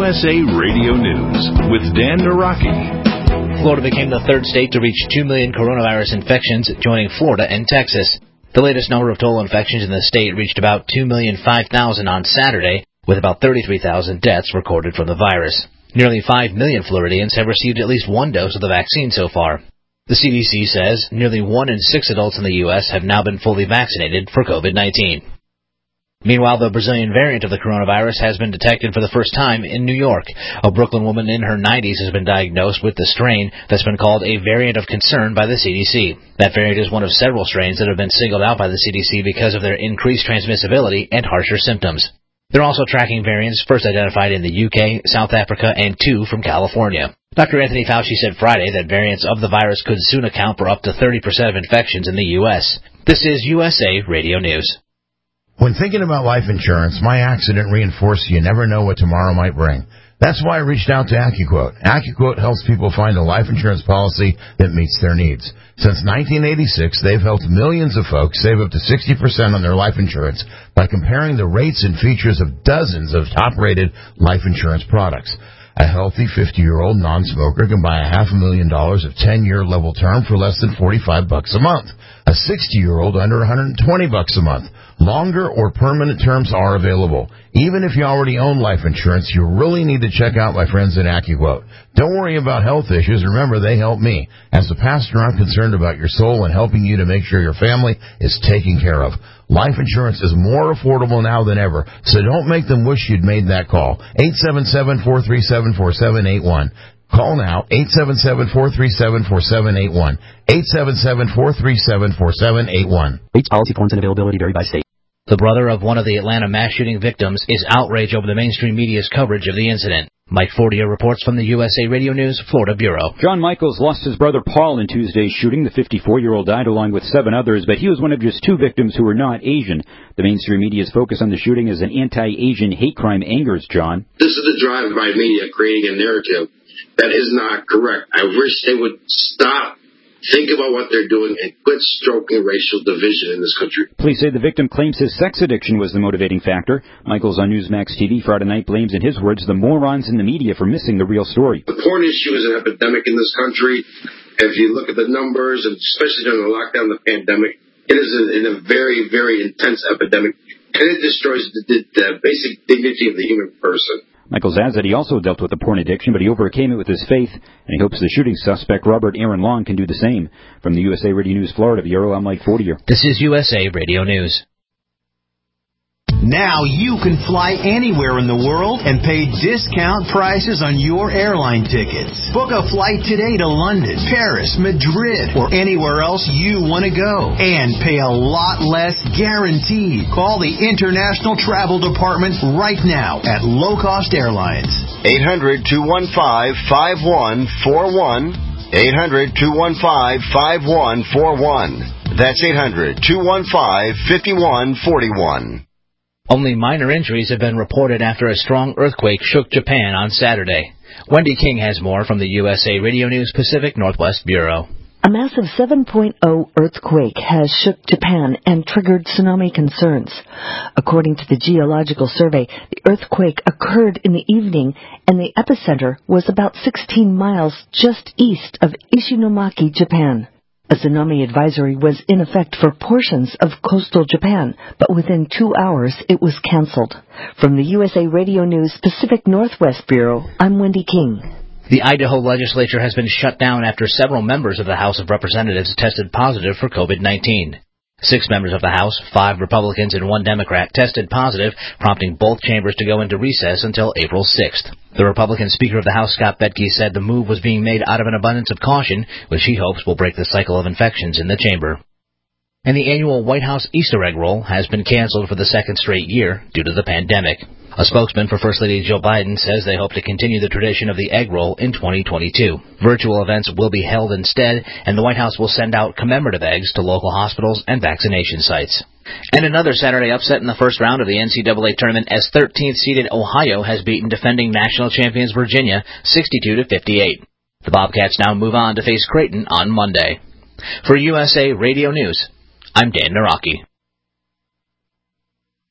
USA Radio News with Dan Naraki. Florida became the third state to reach 2 million coronavirus infections, joining Florida and Texas. The latest number of total infections in the state reached about 2,005,000 on Saturday, with about 33,000 deaths recorded from the virus. Nearly 5 million Floridians have received at least one dose of the vaccine so far. The CDC says nearly 1 in 6 adults in the U.S. have now been fully vaccinated for COVID-19. Meanwhile, the Brazilian variant of the coronavirus has been detected for the first time in New York. A Brooklyn woman in her 90s has been diagnosed with the strain that's been called a variant of concern by the CDC. That variant is one of several strains that have been singled out by the CDC because of their increased transmissibility and harsher symptoms. They're also tracking variants first identified in the UK, South Africa, and 2 from California. Dr. Anthony Fauci said Friday that variants of the virus could soon account for up to 30% of infections in the U.S. This is USA Radio News. When thinking about life insurance, my accident reinforced you never know what tomorrow might bring. That's why I reached out to AccuQuote. AccuQuote helps people find a life insurance policy that meets their needs. Since 1986, they've helped millions of folks save up to 60% on their life insurance by comparing the rates and features of dozens of top-rated life insurance products. A healthy 50-year-old non-smoker can buy $500,000 of 10-year level term for less than $45 a month. A 60-year-old under $120 a month. Longer or permanent terms are available. Even if you already own life insurance, you really need to check out my friends at AccuQuote. Don't worry about health issues. Remember, they help me. As a pastor, I'm concerned about your soul and helping you to make sure your family is taken care of. Life insurance is more affordable now than ever, so don't make them wish you'd made that call. 877-437-4781. Call now, 877-437-4781. 877-437-4781. Rates, policy forms, and availability vary by state. The brother of one of the Atlanta mass shooting victims is outraged over the mainstream media's coverage of the incident. Mike Fortier reports from the USA Radio News Florida Bureau. John Michaels lost his brother Paul in Tuesday's shooting. The 54-year-old died along with 7 others, but he was one of just 2 victims who were not Asian. The mainstream media's focus on the shooting as an anti-Asian hate crime angers John. This is the drive by media creating a narrative that is not correct. I wish they would stop, think about what they're doing, and quit stroking racial division in this country. Police say the victim claims his sex addiction was the motivating factor. Michaels on Newsmax TV Friday night blames, in his words, the morons in the media for missing the real story. The porn issue is an epidemic in this country. If you look at the numbers, and especially during the lockdown, the pandemic, it is a very, very intense epidemic, and it destroys the basic dignity of the human person. Michaels adds that he also dealt with the porn addiction, but he overcame it with his faith, and he hopes the shooting suspect, Robert Aaron Long, can do the same. From the USA Radio News Florida Bureau, I'm Mike Fortier. This is USA Radio News. Now you can fly anywhere in the world and pay discount prices on your airline tickets. Book a flight today to London, Paris, Madrid, or anywhere else you want to go. And pay a lot less guaranteed. Call the International Travel Department right now at Low Cost Airlines. 800-215-5141. 800-215-5141. That's 800-215-5141. Only minor injuries have been reported after a strong earthquake shook Japan on Saturday. Wendy King has more from the USA Radio News Pacific Northwest Bureau. A massive 7.0 earthquake has shook Japan and triggered tsunami concerns. According to the Geological Survey, the earthquake occurred in the evening and the epicenter was about 16 miles just east of Ishinomaki, Japan. A tsunami advisory was in effect for portions of coastal Japan, but within 2 hours it was canceled. From the USA Radio News Pacific Northwest Bureau, I'm Wendy King. The Idaho legislature has been shut down after several members of the House of Representatives tested positive for COVID-19. 6 members of the House, 5 Republicans and 1 Democrat, tested positive, prompting both chambers to go into recess until April 6th. The Republican Speaker of the House, Scott Bedke, said the move was being made out of an abundance of caution, which he hopes will break the cycle of infections in the chamber. And the annual White House Easter egg roll has been canceled for the 2nd straight year due to the pandemic. A spokesman for First Lady Jill Biden says they hope to continue the tradition of the egg roll in 2022. Virtual events will be held instead, and the White House will send out commemorative eggs to local hospitals and vaccination sites. And another Saturday upset in the first round of the NCAA tournament as 13th-seeded Ohio has beaten defending national champions Virginia 62-58. The Bobcats now move on to face Creighton on Monday. For USA Radio News, I'm Dan Naraki.